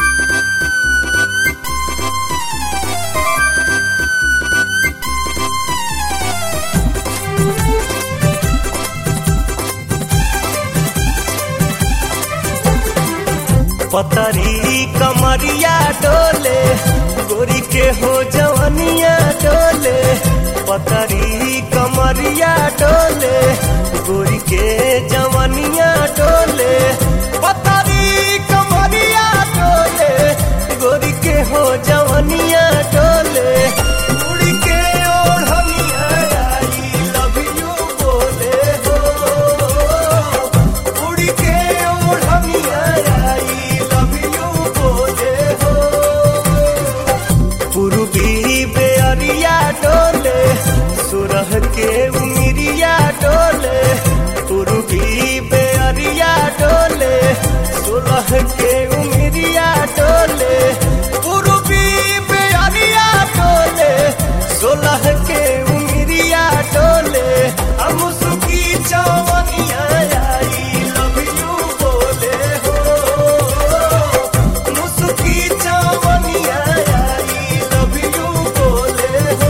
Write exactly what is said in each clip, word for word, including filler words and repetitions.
पतरी कमरिया डोले गोरी के हो जवनिया डोले, पतरी कमरिया डोले गोरी के जवनिया डोले, पतरी कमरिया डोले गोरी के हो जवनिया डोले। उड़ के ओढ़निया आई लव यू बोले हो, उड़ के ओढ़निया आई लव यू बोले हो। पूर्वी बेअरिया डोले सुरह के उमिरिया डोले, पूर्वी बेअरिया डोले सुरह के उमिरिया डोले, पूर्वी बेअरिया डोले सोलह के उमिरिया डोले। हम सुखी चवनिया आई लव यू बोले हो, मुसुकी चवनिया आई लव यू बोले हो।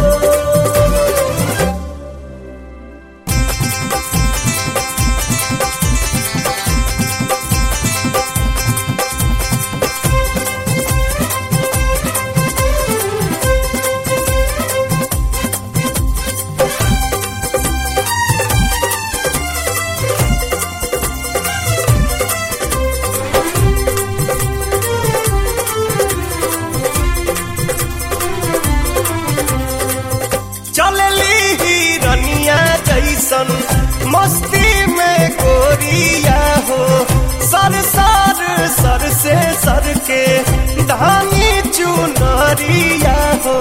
चलली हिरनिया जैसन मस्ती में गोरिया हो, सर सर सर से सर के धानी चुनरिया हो।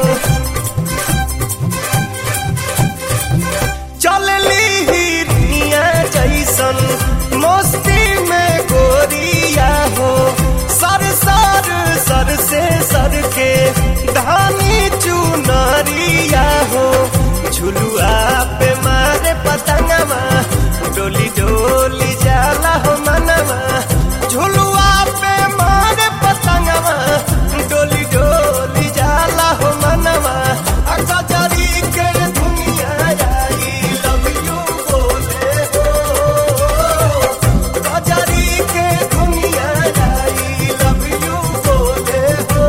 चलली हिरनिया जैसन मस्ती में गोरिया हो, सर सर सर से सर के धानी चुनरिया हो। झुलुआ पे मारे पतंगवा डोली डोली जाला हो मनवा, झुलुआ पे मारे पतंगवा डोली डोली जाला हो मनवा। अकजरी के दुनिया आई लव यू बोले हो, कजरी के दुनिया आई लव यू बोले हो।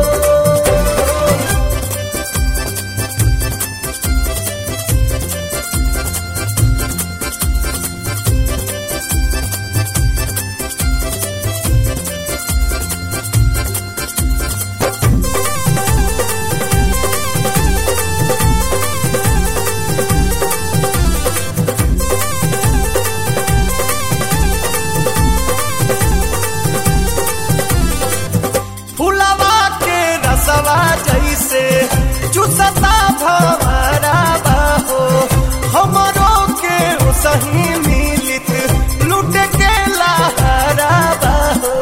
फुलवा के रसवा जैसे चुसता भवरा बाहो, हमरो के सही मिलित लुट के लहरा बाहो।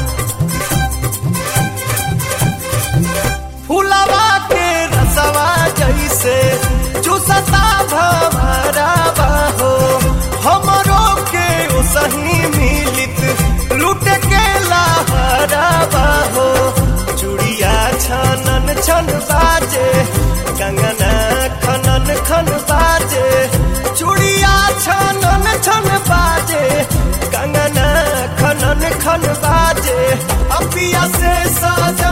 फुलवा के रसवा जैसे चुसता भवरा बाहो, हमरो के सही मिलित लुट के लहरा बाहो। चूड़िया छनन छन बाजे कंगना खनन खन बाजे, चूड़िया छनन छन बाजे कंगना खनन खन बाजे। अपिया से साज